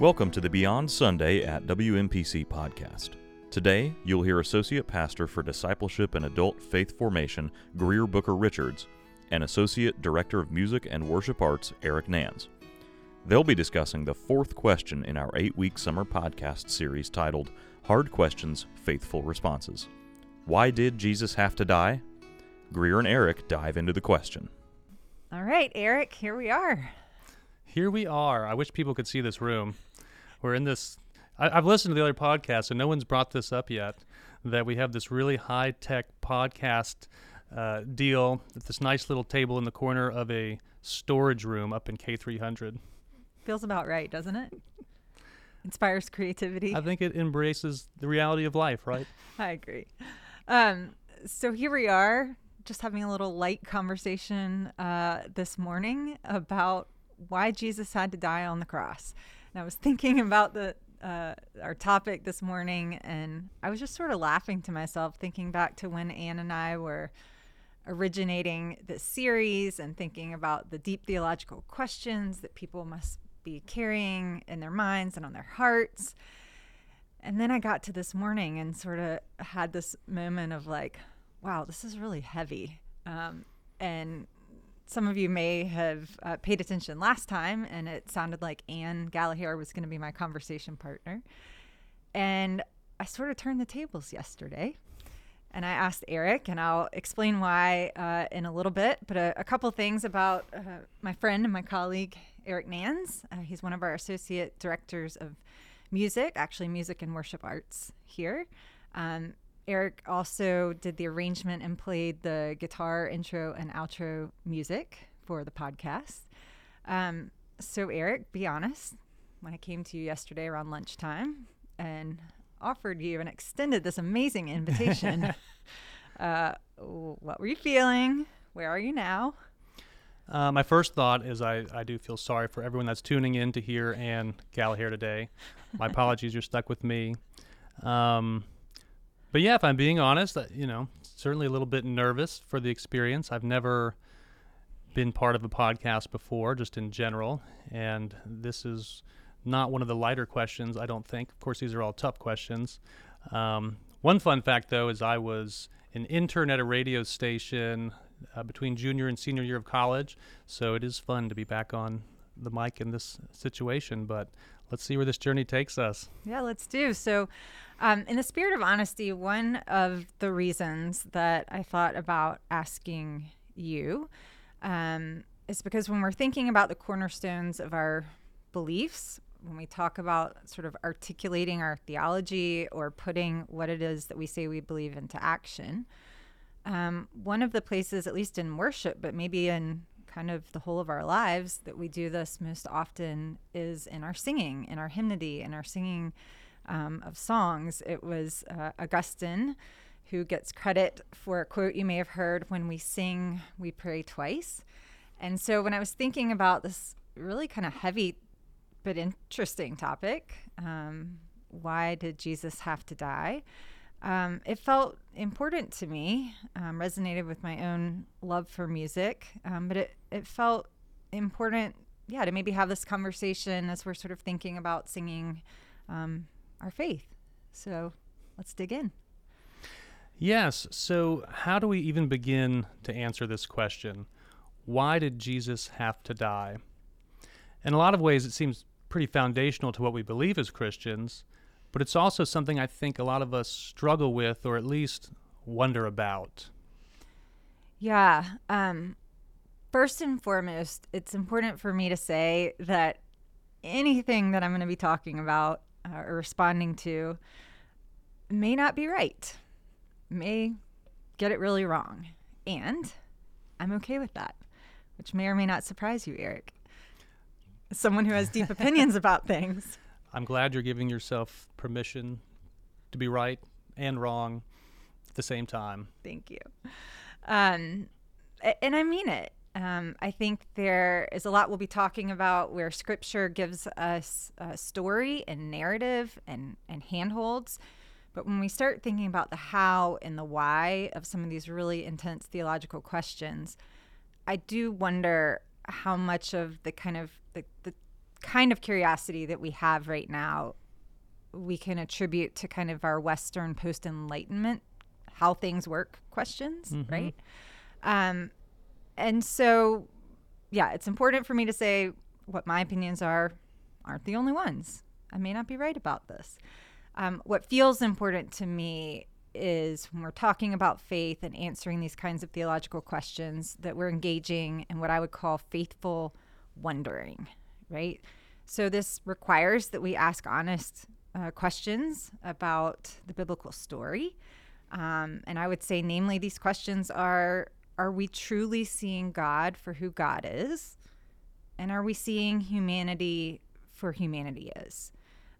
Welcome to the Beyond Sunday at WMPC podcast. Today, you'll hear Associate Pastor for Discipleship and Adult Faith Formation, Greer Booker Richards, and Associate Director of Music and Worship Arts, Eric Nans. They'll be discussing the fourth question in our 8-week summer podcast series titled Hard Questions, Faithful Responses. Why did Jesus have to die? Greer and Eric dive into the question. All right, Eric, here we are. Here we are. I wish people could see this room. We're in this, I've listened to the other podcasts, and no one's brought this up yet, that we have this really high-tech podcast deal at this nice little table in the corner of a storage room up in K300. Feels about right, doesn't it? Inspires creativity. I think it embraces the reality of life, right? I agree. So here we are, just having a little light conversation this morning about why Jesus had to die on the cross. And I was thinking about our topic this morning, and I was just sort of laughing to myself, thinking back to when Ann and I were originating this series and thinking about the deep theological questions that people must be carrying in their minds and on their hearts. And then I got to this morning and sort of had this moment of like, wow, this is really heavy. And some of you may have paid attention last time, and it sounded like Ann Gallagher was going to be my conversation partner. And I sort of turned the tables yesterday, and I asked Eric, and I'll explain why in a little bit, but a couple things about my friend and my colleague, Eric Nans. He's one of our associate directors of music, actually music and worship arts here. Eric also did the arrangement and played the guitar intro and outro music for the podcast. So Eric, be honest, when I came to you yesterday around lunchtime and offered you and extended this amazing invitation, what were you feeling? Where are you now? My first thought is I do feel sorry for everyone that's tuning in to hear Ann Gallagher today. My apologies, you're stuck with me. But yeah, if I'm being honest, certainly a little bit nervous for the experience. I've never been part of a podcast before, just in general, and this is not one of the lighter questions, I don't think. Of course, these are all tough questions. One fun fact, though, is I was an intern at a radio station between junior and senior year of college, so it is fun to be back on the mic in this situation, but let's see where this journey takes us. Yeah, let's do. So in the spirit of honesty, one of the reasons that I thought about asking you is because when we're thinking about the cornerstones of our beliefs, when we talk about sort of articulating our theology or putting what it is that we say we believe into action, one of the places, at least in worship, but maybe in kind of the whole of our lives that we do this most often is in our singing, in our hymnody, in our singing of songs. It was Augustine who gets credit for a quote you may have heard, "When we sing, we pray twice." And so when I was thinking about this really kind of heavy but interesting topic, why did Jesus have to die? It felt important to me, resonated with my own love for music, but it felt important, to maybe have this conversation as we're sort of thinking about singing our faith. So let's dig in. Yes, so how do we even begin to answer this question? Why did Jesus have to die? In a lot of ways, it seems pretty foundational to what we believe as Christians, but it's also something I think a lot of us struggle with, or at least wonder about. Yeah. First and foremost, it's important for me to say that anything that I'm going to be talking about or responding to may not be right, may get it really wrong. And I'm okay with that, which may or may not surprise you, Eric. As someone who has deep opinions about things. I'm glad you're giving yourself permission to be right and wrong at the same time. Thank you. And I mean it. I think there is a lot we'll be talking about where Scripture gives us a story and narrative and handholds. But when we start thinking about the how and the why of some of these really intense theological questions, I do wonder how much of the kind of the kind of curiosity that we have right now, we can attribute to kind of our Western post-Enlightenment, how things work questions, right? And so, yeah, it's important for me to say what my opinions aren't the only ones. I may not be right about this. What feels important to me is when we're talking about faith and answering these kinds of theological questions, that we're engaging in what I would call faithful wondering, right? So this requires that we ask honest questions about the biblical story. And I would say, namely, these questions are we truly seeing God for who God is? And are we seeing humanity for humanity is?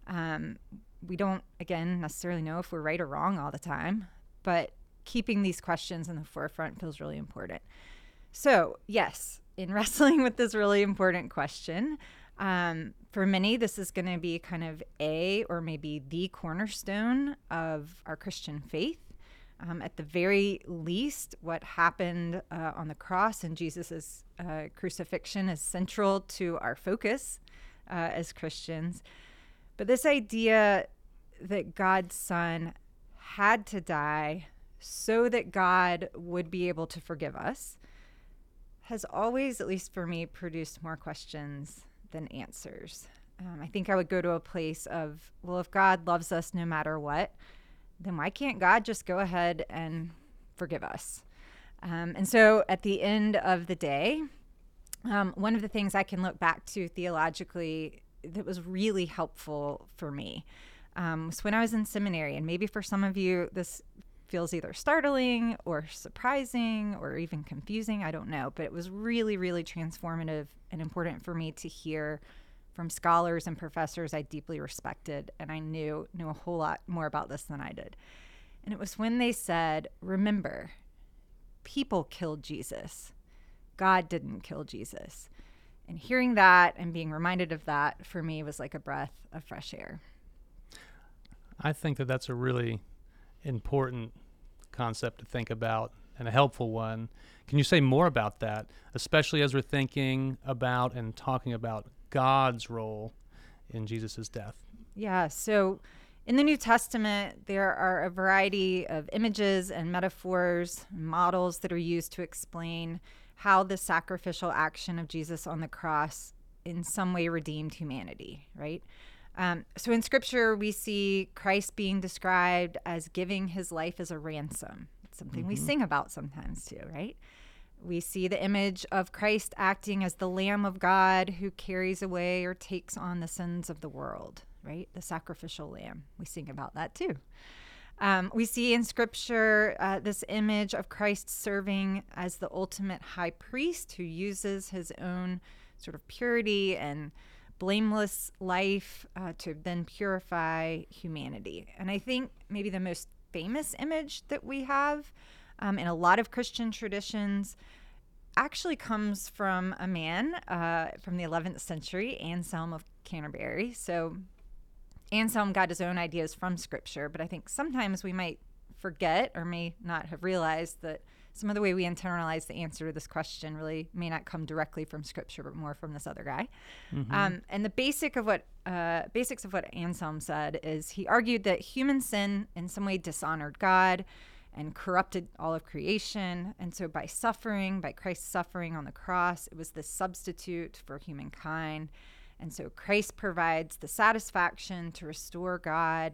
We don't, again, necessarily know if we're right or wrong all the time, but keeping these questions in the forefront feels really important. So, yes, in wrestling with this really important question, for many, this is going to be kind of or maybe the cornerstone of our Christian faith. At the very least, what happened on the cross and Jesus's crucifixion is central to our focus as Christians. But this idea that God's Son had to die so that God would be able to forgive us has always, at least for me, produced more questions than answers. I think I would go to a place of, well, if God loves us no matter what, then why can't God just go ahead and forgive us? And so at the end of the day, one of the things I can look back to theologically that was really helpful for me was when I was in seminary. And maybe for some of you, this feels either startling or surprising or even confusing. I don't know. But it was really, really transformative and important for me to hear from scholars and professors I deeply respected. And I knew a whole lot more about this than I did. And it was when they said, remember, people killed Jesus. God didn't kill Jesus. And hearing that and being reminded of that for me was like a breath of fresh air. I think that that's a really important concept to think about and a helpful one. Can you say more about that, especially as we're thinking about and talking about God's role in Jesus' death? Yeah, so in the New Testament, there are a variety of images and metaphors and models that are used to explain how the sacrificial action of Jesus on the cross in some way redeemed humanity, right? So in Scripture, we see Christ being described as giving his life as a ransom. It's something we sing about sometimes too, right? We see the image of Christ acting as the Lamb of God who carries away or takes on the sins of the world, right? The sacrificial lamb. We sing about that too. We see in Scripture this image of Christ serving as the ultimate high priest who uses his own sort of purity and blameless life to then purify humanity. And I think maybe the most famous image that we have in a lot of Christian traditions actually comes from a man from the 11th century, Anselm of Canterbury. So Anselm got his own ideas from Scripture, but I think sometimes we might forget or may not have realized that some of the way we internalize the answer to this question really may not come directly from Scripture, but more from this other guy. And the basics of what Anselm said is he argued that human sin in some way dishonored God and corrupted all of creation. And so by Christ's suffering on the cross, it was the substitute for humankind. And so Christ provides the satisfaction to restore God,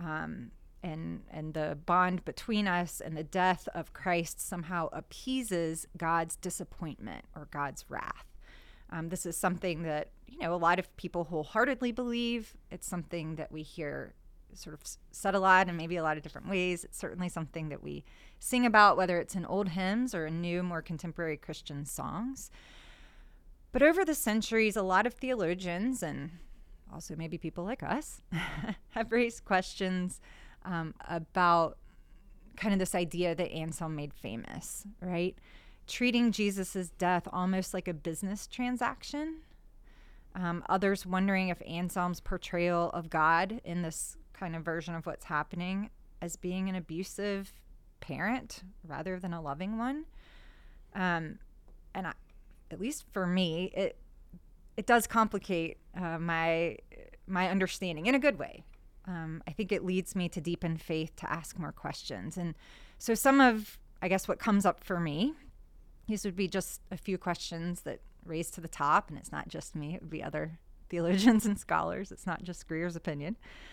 and the bond between us, and the death of Christ somehow appeases God's disappointment or God's wrath. This is something that, a lot of people wholeheartedly believe. It's something that we hear sort of said a lot in maybe a lot of different ways. It's certainly something that we sing about, whether it's in old hymns or in new, more contemporary Christian songs. But over the centuries, a lot of theologians, and also maybe people like us, have raised questions about kind of this idea that Anselm made famous, right? Treating Jesus's death almost like a business transaction. Others wondering if Anselm's portrayal of God in this kind of version of what's happening as being an abusive parent rather than a loving one. At least for me, it does complicate my understanding in a good way. I think it leads me to deepen faith, to ask more questions. And so some of, I guess, what comes up for me, these would be just a few questions that raise to the top, and it's not just me, it would be other theologians and scholars. It's not just Greer's opinion.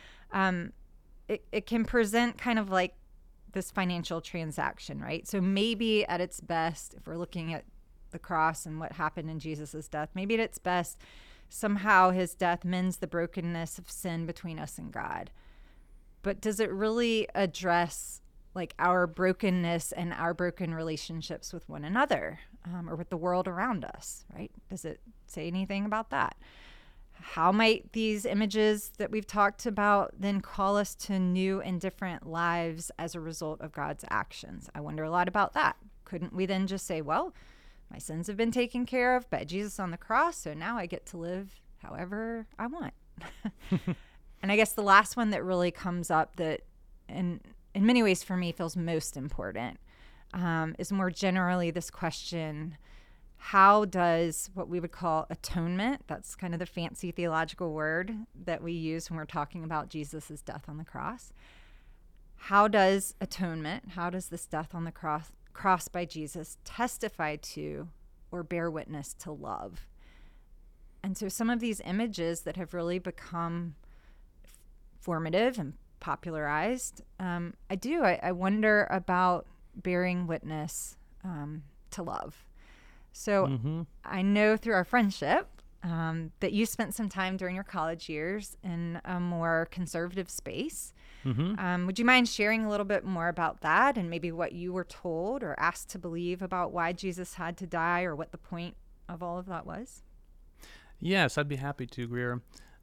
It can present kind of like this financial transaction, right? So maybe at its best, if we're looking at the cross and what happened in Jesus's death, maybe at its best, somehow his death mends the brokenness of sin between us and God. But does it really address like our brokenness and our broken relationships with one another, or with the world around us, right? Does it say anything about that? How might these images that we've talked about then call us to new and different lives as a result of God's actions? I wonder a lot about that. Couldn't we then just say, well, my sins have been taken care of by Jesus on the cross, so now I get to live however I want? And I guess the last one that really comes up that in many ways for me feels most important is more generally this question: how does what we would call atonement, that's kind of the fancy theological word that we use when we're talking about Jesus's death on the cross, how does atonement, how does this death on the cross by Jesus testify to or bear witness to love? And so some of these images that have really become formative and popularized, I wonder about bearing witness to love. So I know through our friendship that you spent some time during your college years in a more conservative space. Would you mind sharing a little bit more about that and maybe what you were told or asked to believe about why Jesus had to die, or what the point of all of that was? Yes, I'd be happy to, Greer.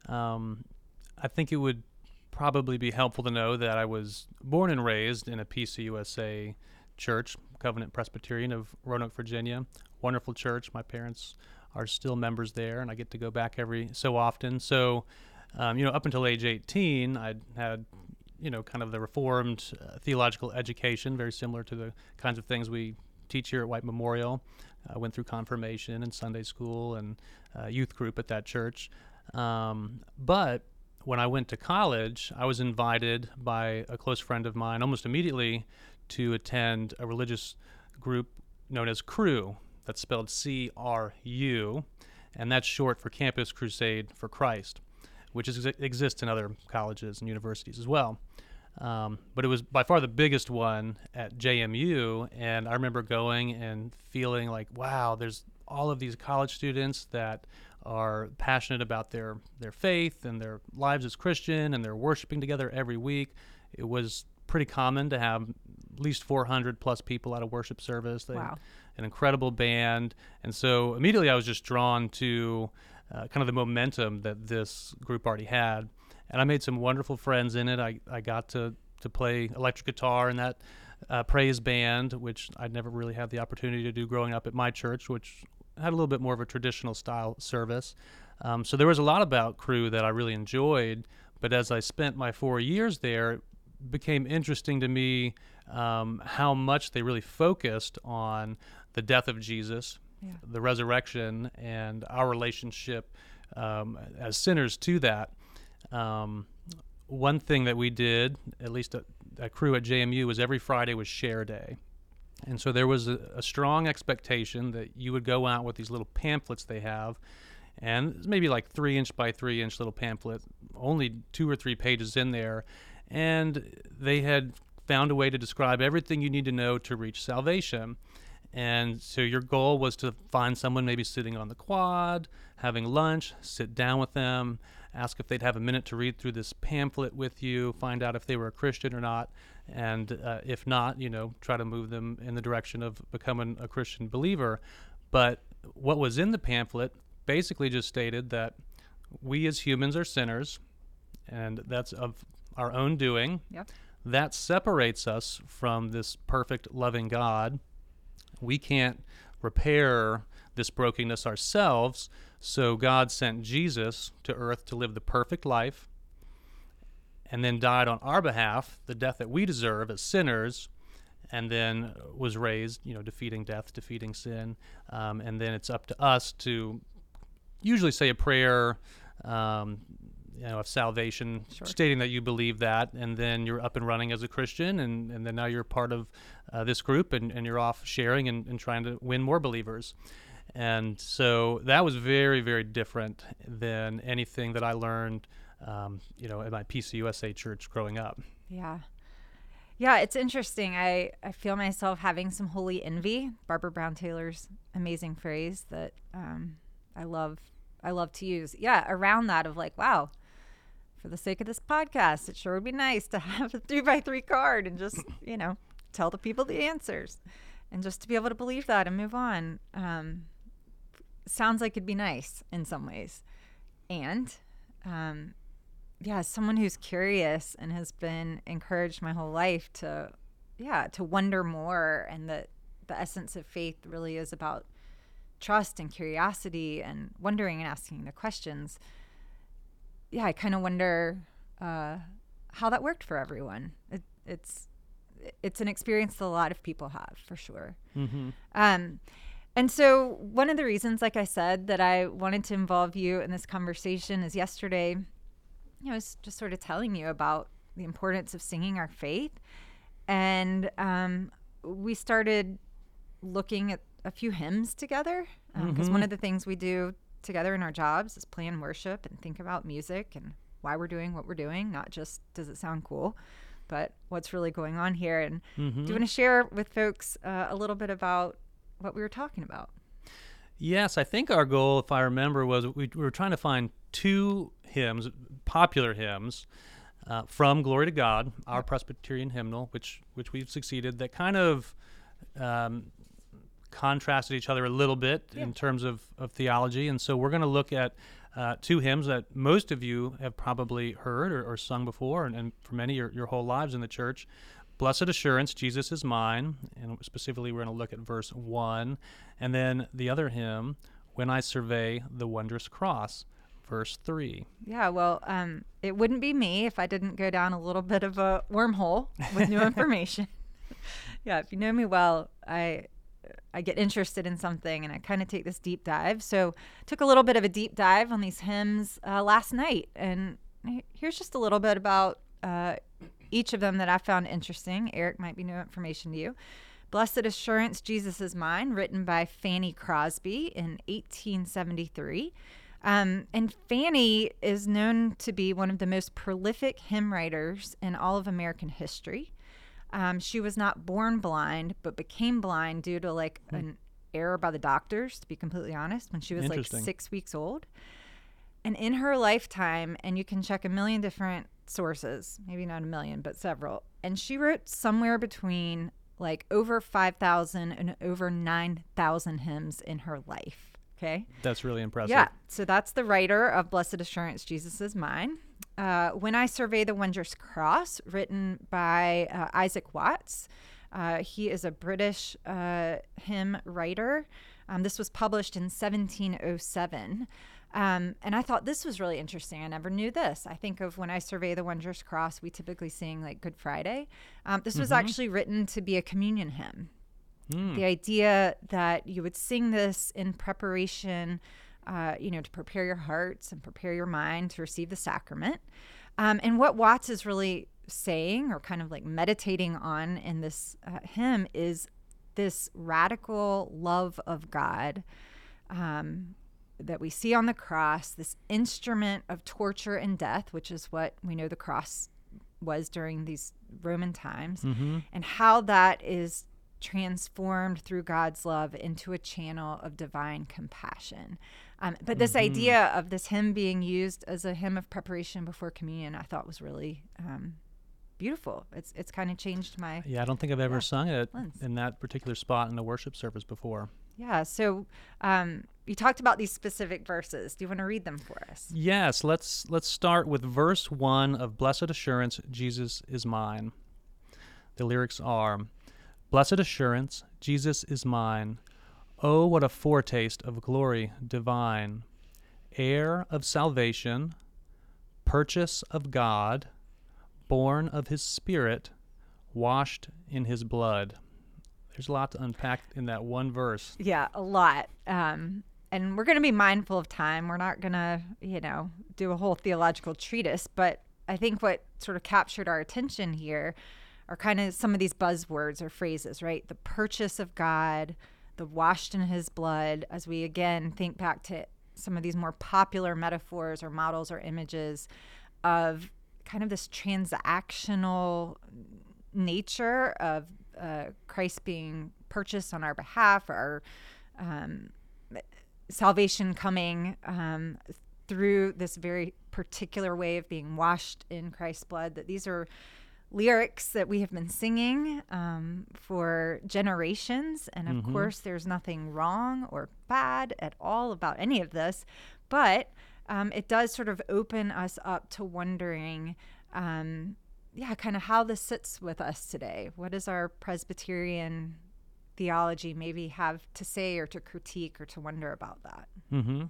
I think it would probably be helpful to know that I was born and raised in a PCUSA church, Covenant Presbyterian of Roanoke, Virginia. Wonderful church. My parents are still members there, and I get to go back every so often. So, up until age 18, I had, kind of the Reformed theological education, very similar to the kinds of things we teach here at White Memorial. I went through confirmation and Sunday school and youth group at that church. But when I went to college, I was invited by a close friend of mine almost immediately to attend a religious group known as Cru. That's spelled C-R-U, and that's short for Campus Crusade for Christ, which exists in other colleges and universities as well. But it was by far the biggest one at JMU, and I remember going and feeling like, wow, there's all of these college students that are passionate about their faith and their lives as Christian, and they're worshiping together every week. It was pretty common to have at least 400 plus people at a worship service. Wow. An incredible band. And so immediately I was just drawn to kind of the momentum that this group already had. And I made some wonderful friends in it. I got to play electric guitar in that praise band, which I'd never really had the opportunity to do growing up at my church, which had a little bit more of a traditional style service. So there was a lot about Cru that I really enjoyed. But as I spent my 4 years there, it became interesting to me how much they really focused on the death of Jesus, the resurrection, and our relationship as sinners to that. One thing that we did, at least at Cru at JMU, was every Friday was share day. And so there was a strong expectation that you would go out with these little pamphlets they have, and it's maybe like 3-inch by 3-inch little pamphlet, only 2 or 3 pages in there, and they had found a way to describe everything you need to know to reach salvation. And so your goal was to find someone maybe sitting on the quad, having lunch, sit down with them, ask if they'd have a minute to read through this pamphlet with you, find out if they were a Christian or not, and if not, try to move them in the direction of becoming a Christian believer. But what was in the pamphlet basically just stated that we as humans are sinners, and that's of our own doing. Yep. That separates us from this perfect, loving God. We can't repair this brokenness ourselves, so God sent Jesus to earth to live the perfect life and then died on our behalf, the death that we deserve as sinners, and then was raised, defeating death, defeating sin, and then it's up to us to usually say a prayer, of salvation, Sure. stating that you believe that, and then you're up and running as a Christian, and then now you're part of this group, and you're off sharing and trying to win more believers. And so that was very, very different than anything that I learned, at my PCUSA church growing up. Yeah. Yeah, it's interesting. I feel myself having some holy envy. Barbara Brown Taylor's amazing phrase that I love to use. Yeah, around that of like, wow, for the sake of this podcast, it sure would be nice to have a 3x3 card and just, tell the people the answers and just to be able to believe that and move on. Sounds like it'd be nice in some ways. And as someone who's curious and has been encouraged my whole life to wonder more, and that the essence of faith really is about trust and curiosity and wondering and asking the questions. Yeah, I kind of wonder how that worked for everyone. It's an experience that a lot of people have, for sure. Mm-hmm. And so one of the reasons, like I said, that I wanted to involve you in this conversation is yesterday, I was just sort of telling you about the importance of singing our faith. And we started looking at a few hymns together, because one of the things we do together in our jobs is plan worship and think about music and why we're doing what we're doing, not just does it sound cool, but what's really going on here. And do you want to share with folks a little bit about what we were talking about? Yes, I think our goal, if I remember, was we were trying to find two hymns, popular hymns, from Glory to God, our Presbyterian hymnal, which we've succeeded, that kind of contrasted each other a little bit in terms of theology. And so we're going to look at two hymns that most of you have probably heard or sung before, and for many your whole lives in the church. Blessed Assurance, Jesus is Mine, and specifically we're going to look at verse 1. And then the other hymn, When I Survey the Wondrous Cross, verse 3. Yeah, well, it wouldn't be me if I didn't go down a little bit of a wormhole with new information. Yeah, if you know me well, I get interested in something and I kind of take this deep dive. So took a little bit of a deep dive on these hymns last night. And here's just a little bit about each of them that I found interesting. Eric, might be new information to you. Blessed Assurance, Jesus is Mine, written by Fanny Crosby in 1873. And Fanny is known to be one of the most prolific hymn writers in all of American history. She was not born blind, but became blind due to an error by the doctors, to be completely honest, when she was 6 weeks old. And in her lifetime, and you can check a million different sources, maybe not a million, but several. And she wrote somewhere between over 5,000 and over 9,000 hymns in her life. Okay. That's really impressive. Yeah. So that's the writer of Blessed Assurance, Jesus is Mine. When I Survey the Wondrous Cross, written by Isaac Watts. He is a British hymn writer. This was published in 1707. And I thought this was really interesting. I never knew this. I think of When I Survey the Wondrous Cross, we typically sing Good Friday. This was actually written to be a communion hymn. The idea that you would sing this in preparation, to prepare your hearts and prepare your mind to receive the sacrament. And what Watts is really saying, or kind of meditating on in this hymn, is this radical love of God that we see on the cross, this instrument of torture and death, which is what we know the cross was during these Roman times, and how that is transformed through God's love into a channel of divine compassion. But this idea of this hymn being used as a hymn of preparation before communion, I thought was really beautiful. It's kind of changed my I don't think I've ever sung it lens. in that particular spot in a worship service before. Yeah, so you talked about these specific verses. Do you want to read them for us? Yes, let's start with verse 1 of Blessed Assurance, Jesus is Mine. The lyrics are, Blessed Assurance, Jesus is mine. Oh, what a foretaste of glory divine. Heir of salvation, purchase of God, born of his Spirit, washed in his blood. There's a lot to unpack in that one verse. Yeah, a lot. And we're going to be mindful of time. We're not going to, do a whole theological treatise. But I think what sort of captured our attention here are kind of some of these buzzwords or phrases, right? The purchase of God, the washed in his blood, as we again think back to some of these more popular metaphors or models or images of kind of this transactional nature of Christ being purchased on our behalf, or our salvation coming through this very particular way of being washed in Christ's blood. That these are lyrics that we have been singing for generations. And of course, there's nothing wrong or bad at all about any of this. But it does sort of open us up to wondering, kind of how this sits with us today. What does our Presbyterian theology maybe have to say or to critique or to wonder about that? Mm-hmm.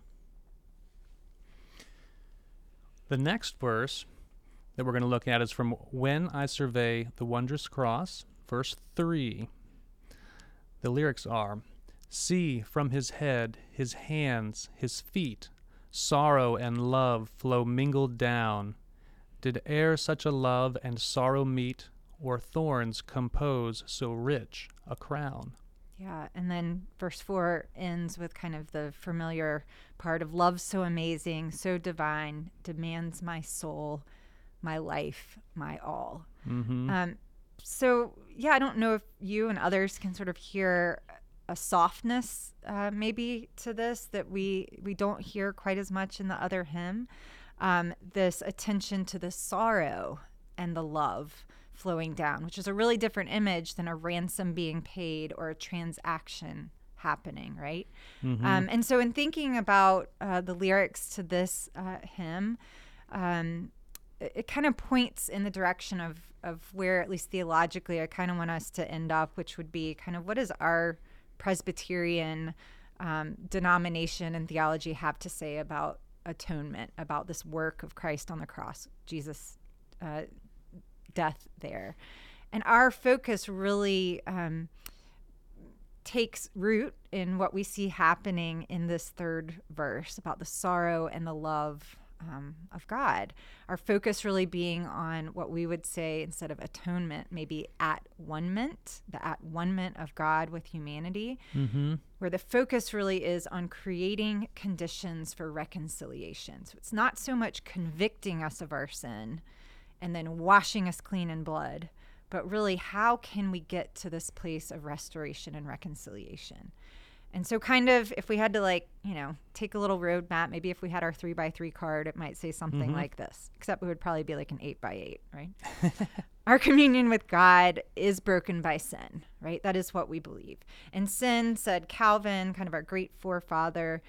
The next verse that we're going to look at is from When I Survey the Wondrous Cross, verse 3. The lyrics are, "See from his head, his hands, his feet, sorrow and love flow mingled down. Did e'er such a love and sorrow meet, or thorns compose so rich a crown?" Yeah, and then verse 4 ends with kind of the familiar part of love so amazing, so divine, demands my soul, my life, my all. Mm-hmm. So, I don't know if you and others can sort of hear a softness maybe to this that we don't hear quite as much in the other hymn. This attention to the sorrow and the love flowing down, which is a really different image than a ransom being paid or a transaction happening, right? Mm-hmm. And so in thinking about the lyrics to this hymn, it kind of points in the direction of where, at least theologically, I kind of want us to end up, which would be kind of what does our Presbyterian denomination and theology have to say about atonement, about this work of Christ on the cross, Jesus' death there. And our focus really takes root in what we see happening in this third verse about the sorrow and the love of God. Our focus really being on what we would say, instead of atonement, maybe at-one-ment, the at-one-ment of God with humanity, where the focus really is on creating conditions for reconciliation. So it's not so much convicting us of our sin and then washing us clean in blood, but really, how can we get to this place of restoration and reconciliation? And so kind of, if we had to take a little roadmap, maybe if we had our 3x3 card, it might say something like this, except it would probably be like an 8x8, right? Our communion with God is broken by sin, right? That is what we believe. And sin, said Calvin, kind of our great forefather,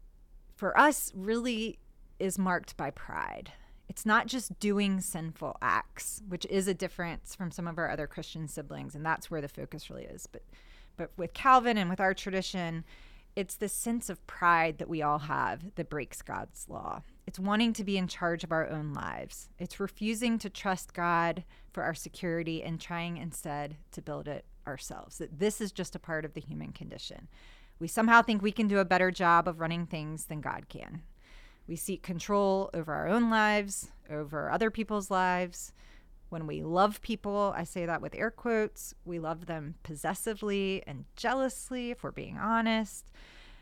for us really is marked by pride. It's not just doing sinful acts, which is a difference from some of our other Christian siblings, and that's where the focus really is. But with Calvin and with our tradition, it's this sense of pride that we all have that breaks God's law. It's wanting to be in charge of our own lives. It's refusing to trust God for our security and trying instead to build it ourselves. That this is just a part of the human condition. We somehow think we can do a better job of running things than God can. We seek control over our own lives, over other people's lives. When we love people, I say that with air quotes, we love them possessively and jealously, if we're being honest.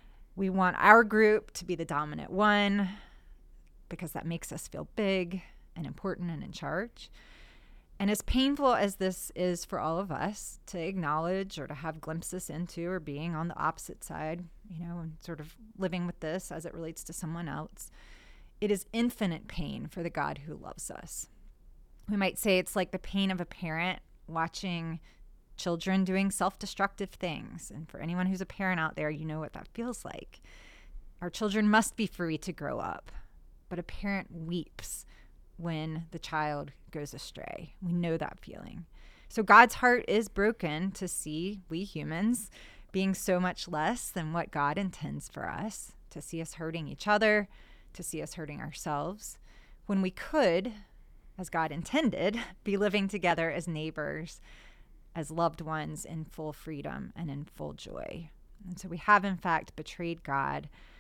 We want our group to be the dominant one because that makes us feel big and important and in charge. And as painful as this is for all of us to acknowledge or to have glimpses into, or being on the opposite side, and sort of living with this as it relates to someone else, it is infinite pain for the God who loves us. We might say it's like the pain of a parent watching children doing self-destructive things. And for anyone who's a parent out there, you know what that feels like. Our children must be free to grow up, but a parent weeps when the child goes astray. We know that feeling. So God's heart is broken to see we humans being so much less than what God intends for us, to see us hurting each other, to see us hurting ourselves, when we could, as God intended, be living together as neighbors, as loved ones in full freedom and in full joy. And so we have, in fact, betrayed God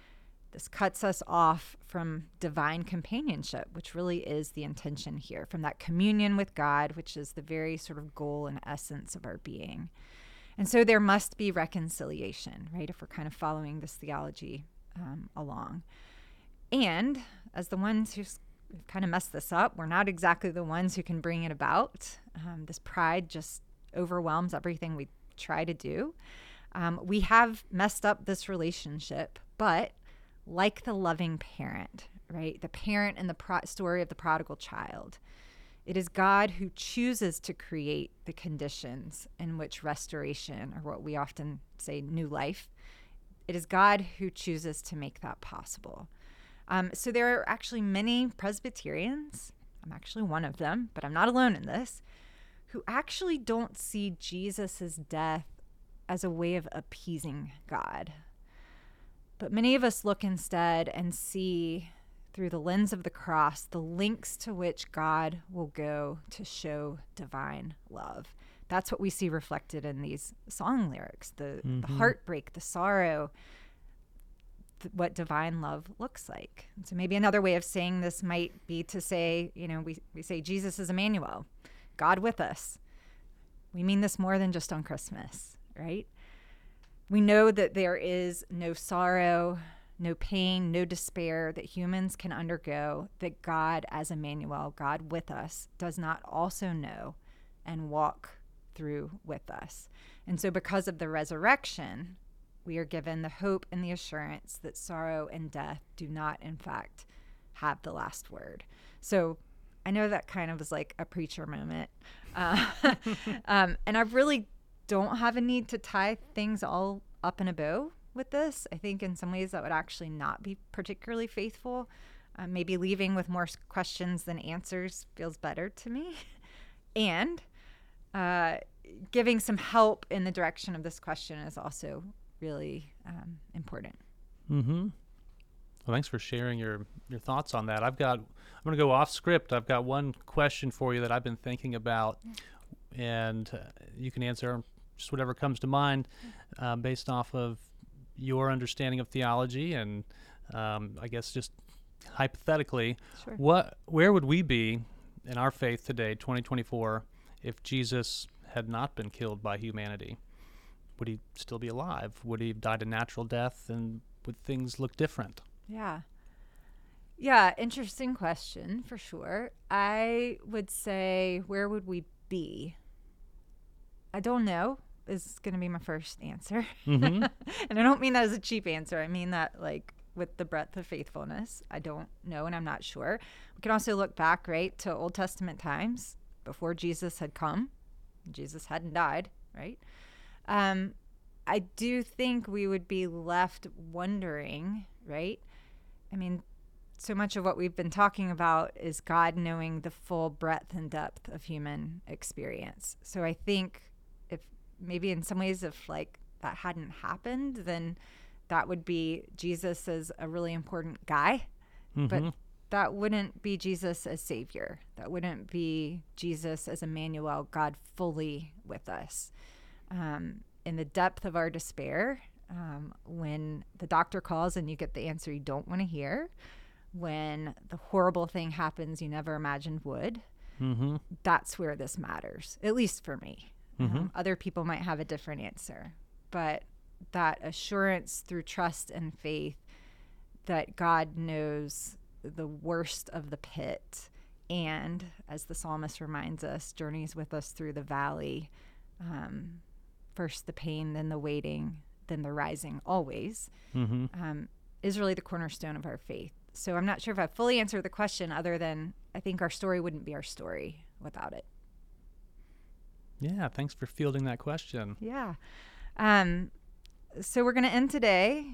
This cuts us off from divine companionship, which really is the intention here, from that communion with God, which is the very sort of goal and essence of our being. And so there must be reconciliation, right, if we're kind of following this theology along. And as the ones who kind of messed this up, we're not exactly the ones who can bring it about. This pride just overwhelms everything we try to do. We have messed up this relationship, but like the loving parent, right? The parent in the story of the prodigal child. It is God who chooses to create the conditions in which restoration, or what we often say, new life. It is God who chooses to make that possible. So there are actually many Presbyterians, I'm actually one of them, but I'm not alone in this, who actually don't see Jesus's death as a way of appeasing God. But many of us look instead and see through the lens of the cross the lengths to which God will go to show divine love. That's what we see reflected in these song lyrics, the heartbreak, the sorrow, what divine love looks like. And so maybe another way of saying this might be to say, we say Jesus is Emmanuel, God with us. We mean this more than just on Christmas, right? We know that there is no sorrow, no pain, no despair that humans can undergo that God as Emmanuel, God with us, does not also know and walk through with us. And so because of the resurrection, we are given the hope and the assurance that sorrow and death do not, in fact, have the last word. So I know that kind of was like a preacher moment. And I really don't have a need to tie things all up in a bow with this. I think in some ways that would actually not be particularly faithful. Maybe leaving with more questions than answers feels better to me. And giving some help in the direction of this question is also really important. Mm-hmm. Well, thanks for sharing your thoughts on that. I'm going to go off script. I've got one question for you that I've been thinking about, and you can answer just whatever comes to mind based off of your understanding of theology and I guess just hypothetically. Sure. Where would we be in our faith today, 2024, if Jesus had not been killed by humanity? Would he still be alive? Would he have died a natural death, and would things look different? Yeah, interesting question for sure. I would say, where would we be? I don't know is going to be my first answer. Mm-hmm. And I don't mean that as a cheap answer. I mean that like with the breadth of faithfulness. I don't know, and I'm not sure. We can also look back, right, to Old Testament times before Jesus had come. Jesus hadn't died, right? I do think we would be left wondering, right? I mean, so much of what we've been talking about is God knowing the full breadth and depth of human experience. So I think if maybe in some ways, if like that hadn't happened, then that would be Jesus as a really important guy, but that wouldn't be Jesus as Savior. That wouldn't be Jesus as Emmanuel, God fully with us. In the depth of our despair, when the doctor calls and you get the answer you don't want to hear, when the horrible thing happens you never imagined would, that's where this matters, at least for me. Other people might have a different answer, but that assurance through trust and faith that God knows the worst of the pit, and as the psalmist reminds us, journeys with us through the valley, first the pain, then the waiting, then the rising always, is really the cornerstone of our faith. So I'm not sure if I fully answered the question, other than I think our story wouldn't be our story without it. Yeah, thanks for fielding that question. Yeah. So we're going to end today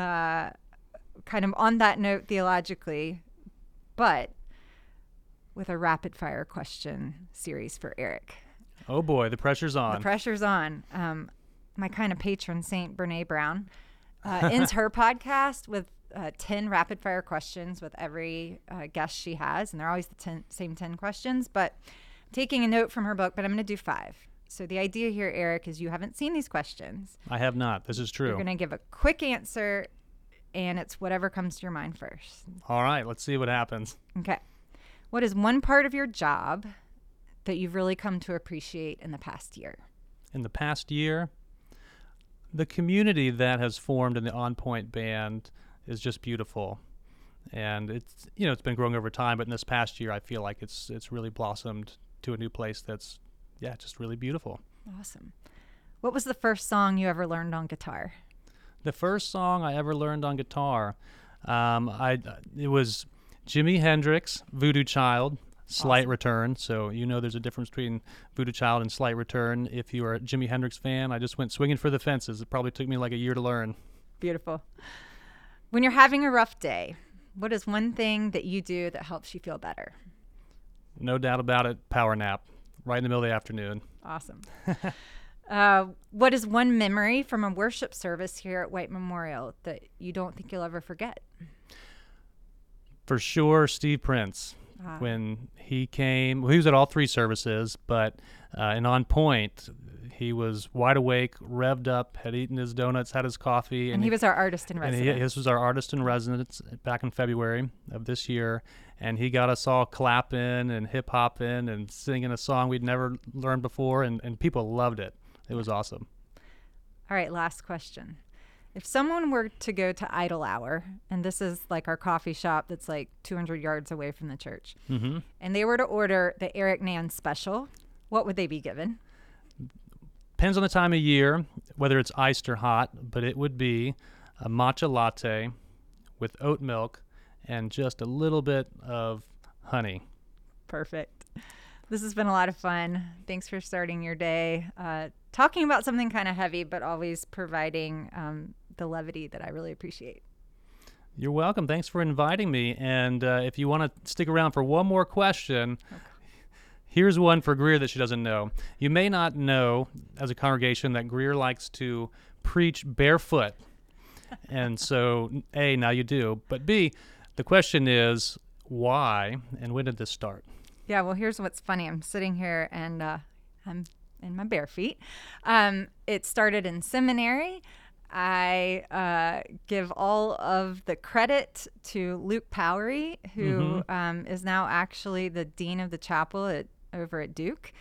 kind of on that note theologically, but with a rapid fire question series for Eric. Oh boy, the pressure's on. The pressure's on. My kind of patron saint, Brene Brown, ends her podcast with 10 rapid fire questions with every guest she has. And they're always the same 10 questions, but I'm taking a note from her book, but I'm going to do 5. So the idea here, Eric, is you haven't seen these questions. I have not. This is true. You're going to give a quick answer and it's whatever comes to your mind first. All right, let's see what happens. Okay. What is one part of your job that you've really come to appreciate in the past year? In the past year, the community that has formed in the On Point Band is just beautiful. And it's been growing over time, but in this past year I feel like it's really blossomed to a new place that's just really beautiful. Awesome. What was the first song you ever learned on guitar? The first song I ever learned on guitar, it was Jimi Hendrix, Voodoo Child, Slight Awesome. Return. So there's a difference between Voodoo Child and Slight Return. If you are a Jimi Hendrix fan, I just went swinging for the fences. It probably took me like a year to learn. Beautiful. When you're having a rough day, what is one thing that you do that helps you feel better? No doubt about it, power nap, right in the middle of the afternoon. Awesome. What is one memory from a worship service here at White Memorial that you don't think you'll ever forget? For sure, Steve Prince. When he came, he was at all three services, but in On Point, he was wide awake, revved up, had eaten his donuts, had his coffee. And he was our artist in residence. This was our artist in residence back in February of this year. And he got us all clapping and hip-hopping and singing a song we'd never learned before, and people loved it. It was awesome. All right, last question. If someone were to go to Idle Hour, and this is like our coffee shop that's like 200 yards away from the church, and they were to order the Eric Nan special, what would they be given? Depends on the time of year, whether it's iced or hot, but it would be a matcha latte with oat milk and just a little bit of honey. Perfect. This has been a lot of fun. Thanks for starting your day. Talking about something kind of heavy, but always providing the levity that I really appreciate. You're welcome. Thanks for inviting me. And if you want to stick around for one more question, here's one for Greer that she doesn't know. You may not know, as a congregation, that Greer likes to preach barefoot. And so, A, now you do. But B, the question is, why and when did this start? Yeah, well, here's what's funny. I'm sitting here and I'm in my bare feet. It started in seminary. I give all of the credit to Luke Powery, who is now actually the dean of the chapel over at Duke.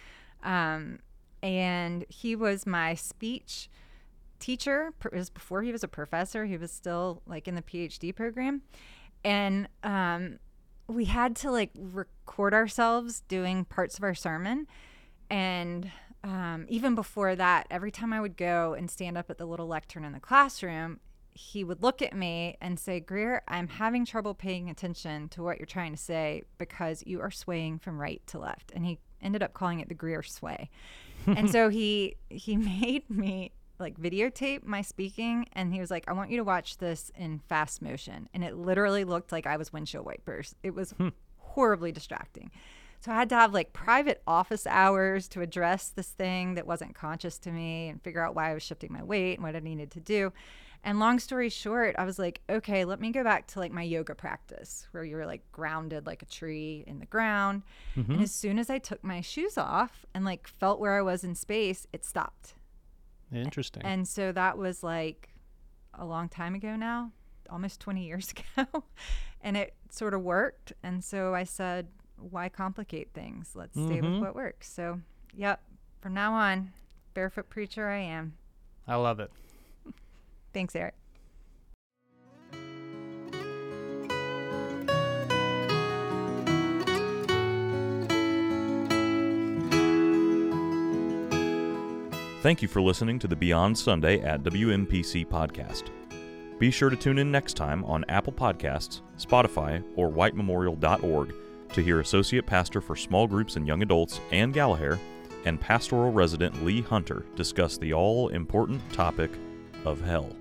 And he was my speech teacher. It was before he was a professor. He was still like in the PhD program. And we had to like record ourselves doing parts of our sermon. And even before that, every time I would go and stand up at the little lectern in the classroom, he would look at me and say, Greer, I'm having trouble paying attention to what you're trying to say because you are swaying from right to left. And he ended up calling it the Greer sway. And so he made me like videotape my speaking, and he was like, I want you to watch this in fast motion. And it literally looked like I was windshield wipers. It was horribly distracting. So I had to have like private office hours to address this thing that wasn't conscious to me and figure out why I was shifting my weight and what I needed to do. And long story short, I was like, okay, let me go back to like my yoga practice where you're like grounded like a tree in the ground. And as soon as I took my shoes off and like felt where I was in space, it stopped. Interesting. And so that was like a long time ago now, almost 20 years ago. And it sort of worked. And so I said, why complicate things? Let's stay with what works. So, yep, from now on, barefoot preacher I am. I love it. Thanks, Eric. Thank you for listening to the Beyond Sunday at WMPC podcast. Be sure to tune in next time on Apple Podcasts, Spotify, or whitememorial.org to hear Associate Pastor for Small Groups and Young Adults Ann Gallagher and Pastoral Resident Lee Hunter discuss the all-important topic of hell.